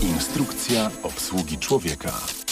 Instrukcja obsługi człowieka.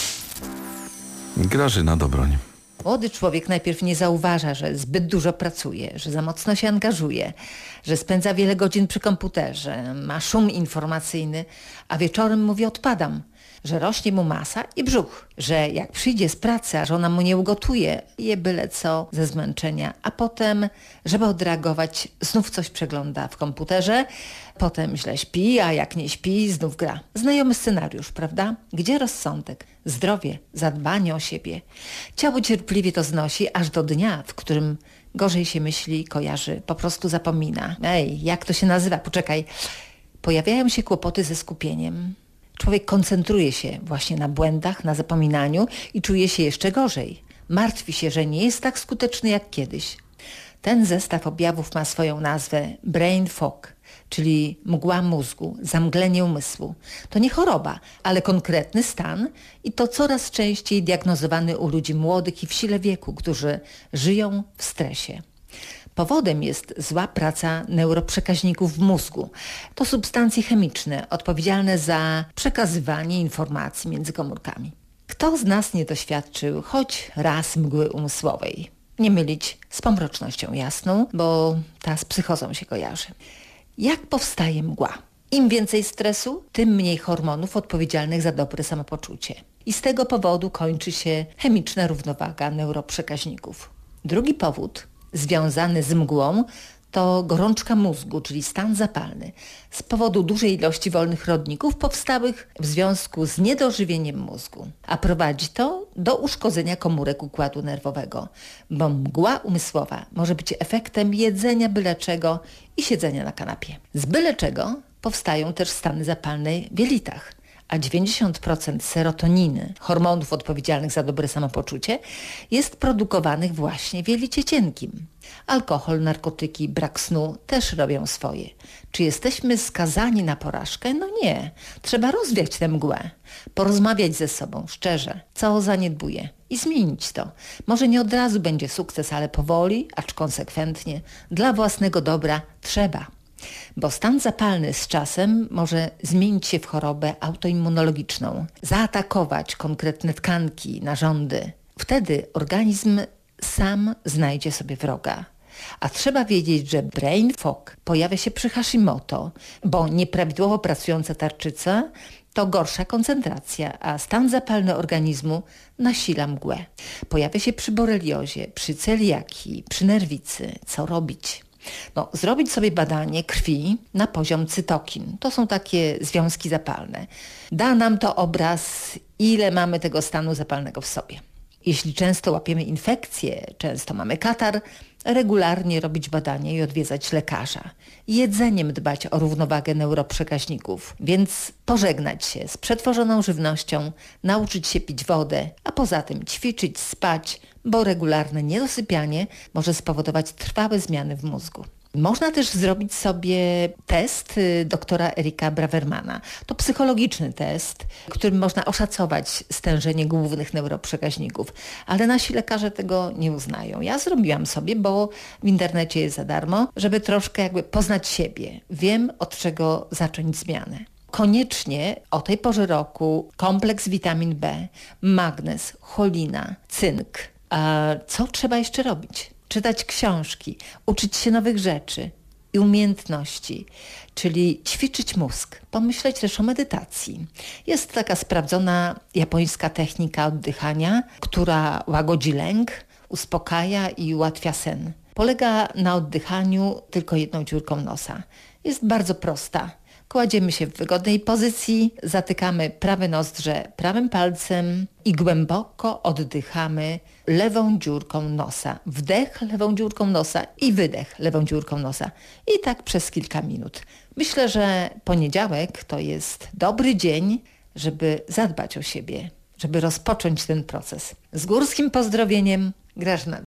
Grażyna Dobroń. Młody człowiek najpierw nie zauważa, że zbyt dużo pracuje, że za mocno się angażuje, że spędza wiele godzin przy komputerze, ma szum informacyjny, a wieczorem mówi odpadam, że rośnie mu masa i brzuch, że jak przyjdzie z pracy, a żona mu nie ugotuje, je byle co ze zmęczenia, a potem, żeby odreagować, znów coś przegląda w komputerze, potem źle śpi, a jak nie śpi, znów gra. Znajomy scenariusz, prawda? Gdzie rozsądek, zdrowie, zadbanie o siebie? Ciało cierpliwie to znosi, aż do dnia, w którym gorzej się myśli, kojarzy, po prostu zapomina. Ej, jak to się nazywa? Poczekaj. Pojawiają się kłopoty ze skupieniem. Człowiek koncentruje się właśnie na błędach, na zapominaniu i czuje się jeszcze gorzej. Martwi się, że nie jest tak skuteczny jak kiedyś. Ten zestaw objawów ma swoją nazwę brain fog, czyli mgła mózgu, zamglenie umysłu. To nie choroba, ale konkretny stan i to coraz częściej diagnozowany u ludzi młodych i w sile wieku, którzy żyją w stresie. Powodem jest zła praca neuroprzekaźników w mózgu. To substancje chemiczne odpowiedzialne za przekazywanie informacji między komórkami. Kto z nas nie doświadczył choć raz mgły umysłowej? Nie mylić z pomrocznością jasną, bo ta z psychozą się kojarzy. Jak powstaje mgła? Im więcej stresu, tym mniej hormonów odpowiedzialnych za dobre samopoczucie. I z tego powodu kończy się chemiczna równowaga neuroprzekaźników. Drugi powód związany z mgłą to gorączka mózgu, czyli stan zapalny, z powodu dużej ilości wolnych rodników powstałych w związku z niedożywieniem mózgu. A prowadzi to do uszkodzenia komórek układu nerwowego, bo mgła umysłowa może być efektem jedzenia byle czego i siedzenia na kanapie. Z byle czego powstają też stany zapalne w jelitach, a 90% serotoniny, hormonów odpowiedzialnych za dobre samopoczucie, jest produkowanych właśnie w jelicie cienkim. Alkohol, narkotyki, brak snu też robią swoje. Czy jesteśmy skazani na porażkę? No nie. Trzeba rozwiać tę mgłę, porozmawiać ze sobą szczerze, co zaniedbuję i zmienić to. Może nie od razu będzie sukces, ale powoli, acz konsekwentnie, dla własnego dobra trzeba. Bo stan zapalny z czasem może zmienić się w chorobę autoimmunologiczną, zaatakować konkretne tkanki, narządy. Wtedy organizm sam znajdzie sobie wroga. A trzeba wiedzieć, że brain fog pojawia się przy Hashimoto, bo nieprawidłowo pracująca tarczyca to gorsza koncentracja, a stan zapalny organizmu nasila mgłę. Pojawia się przy boreliozie, przy celiakii, przy nerwicy. Co robić? Zrobić sobie badanie krwi na poziom cytokin. To są takie związki zapalne. Da nam to obraz, ile mamy tego stanu zapalnego w sobie. Jeśli często łapiemy infekcje, często mamy katar, regularnie robić badanie i odwiedzać lekarza. Jedzeniem dbać o równowagę neuroprzekaźników, więc pożegnać się z przetworzoną żywnością, nauczyć się pić wodę, a poza tym ćwiczyć, spać, bo regularne niedosypianie może spowodować trwałe zmiany w mózgu. Można też zrobić sobie test doktora Erika Bravermana. To psychologiczny test, którym można oszacować stężenie głównych neuroprzekaźników, ale nasi lekarze tego nie uznają. Ja zrobiłam sobie, bo w internecie jest za darmo, żeby troszkę poznać siebie. Wiem, od czego zacząć zmianę. Koniecznie o tej porze roku kompleks witamin B, magnez, cholina, cynk. A co trzeba jeszcze robić? Czytać książki, uczyć się nowych rzeczy i umiejętności, czyli ćwiczyć mózg, pomyśleć też o medytacji. Jest taka sprawdzona japońska technika oddychania, która łagodzi lęk, uspokaja i ułatwia sen. Polega na oddychaniu tylko jedną dziurką nosa. Jest bardzo prosta. Kładziemy się w wygodnej pozycji, zatykamy prawe nozdrze prawym palcem i głęboko oddychamy lewą dziurką nosa. Wdech lewą dziurką nosa i wydech lewą dziurką nosa. I tak przez kilka minut. Myślę, że poniedziałek to jest dobry dzień, żeby zadbać o siebie, żeby rozpocząć ten proces. Z górskim pozdrowieniem, Grażyna